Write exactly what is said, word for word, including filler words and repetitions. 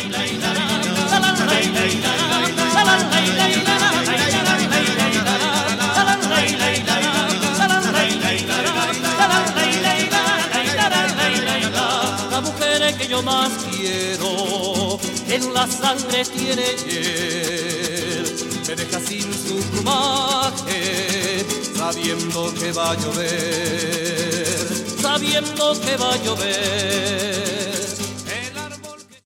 La mujer que yo más quiero en la sangre tiene él, me deja sin su plumaje, sabiendo que va a llover, sabiendo que va a llover.